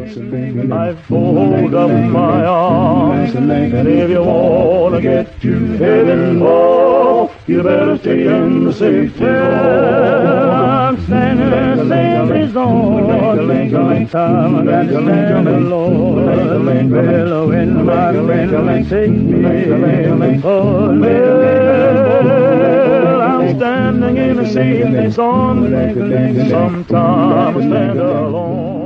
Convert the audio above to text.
I fold up my arms, and if you wanna get to heaven, oh, you better stay in the safety zone. I'm standing in the safety zone. Time I got to stand alone. Well, when my friend take me, oh, well, I'm standing in the safety zone. Sometimes I stand alone.